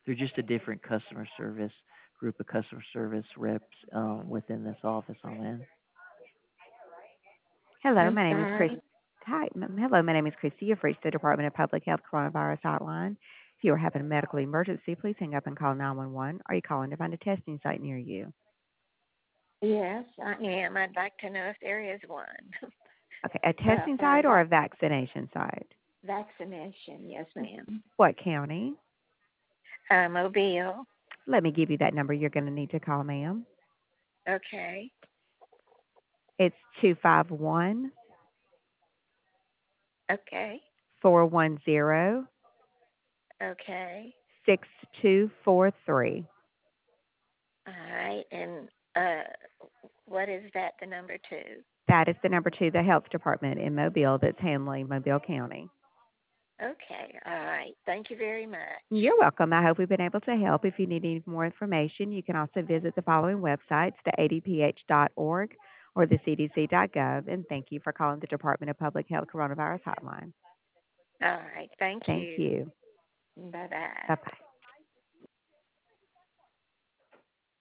They're just a different customer service group of customer service reps within this office I'm in. Hello, I'm my name is Chris. sorry. Hi, hello, my name is Christy. You've reached the Department of Public Health Coronavirus Hotline. If you are having a medical emergency, please hang up and call 911. Are you calling to find a testing site near you? Yes, I am. I'd like to know if there is one. Okay, a testing site or a vaccination site? Vaccination, yes, ma'am. What county? Mobile. Let me give you that number you're going to need to call, ma'am. Okay. It's 251 Okay. 410 Okay. 6243. All right. And uh, what is that the number to? That is the number to the health department in Mobile that's handling Mobile County. Okay. All right. Thank you very much. You're welcome. I hope we've been able to help. If you need any more information, you can also visit the following websites, the adph.org or the cdc.gov. And thank you for calling the Department of Public Health Coronavirus Hotline. All right. Thank Thank you. you. Bye bye. Bye-bye.